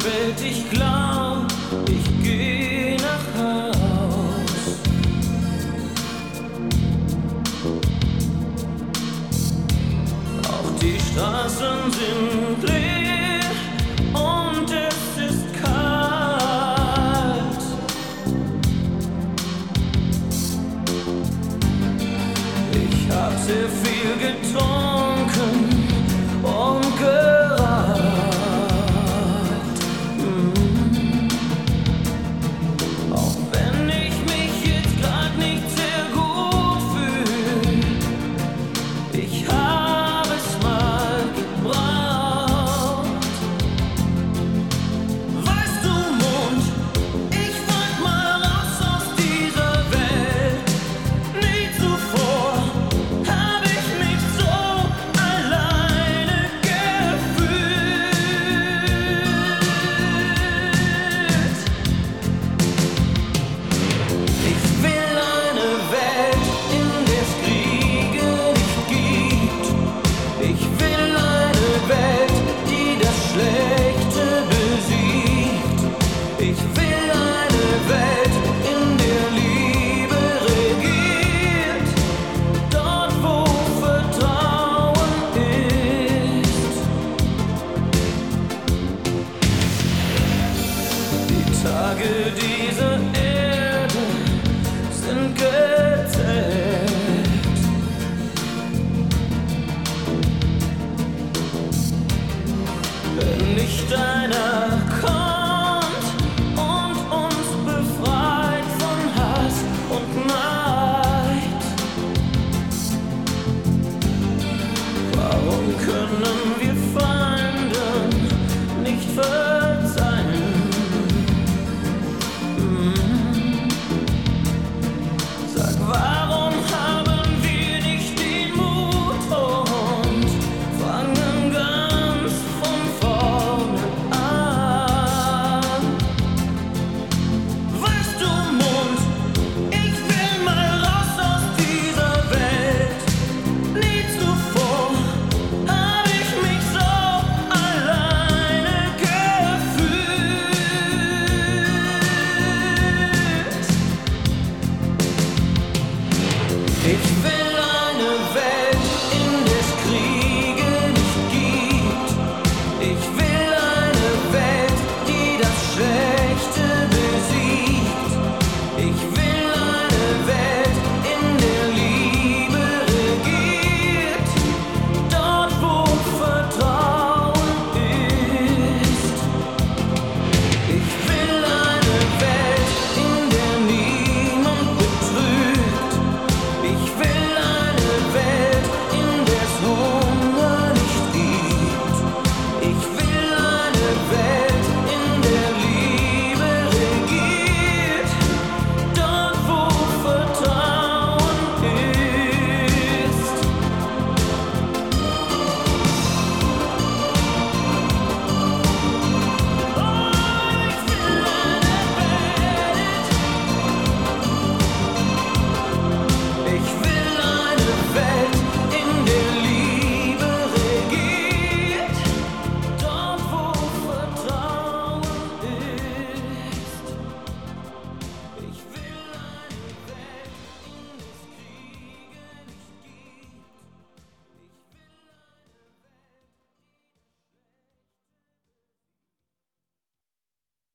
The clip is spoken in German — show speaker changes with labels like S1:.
S1: Welt, ich glaub, ich geh nach Haus. Auch die Straßen sind leer und es ist kalt. Ich hab sehr viel getrunken und geraucht. Auch wenn ich mich jetzt grad nicht sehr gut fühl, ich hab es mal gebraucht. Weißt du, Mond, ich wollt mal raus aus dieser Welt. Nie zuvor hab ich mich so alleine gefühlt. Ich will eine Welt, in der es Kriege nicht gibt. Ich will eine Welt, die das Schlechte besiegt. Ich will eine Welt, in der Liebe regiert, dort wo Vertrauen ist. Die Tage dieser Erde sind gezählt. Wenn nicht dein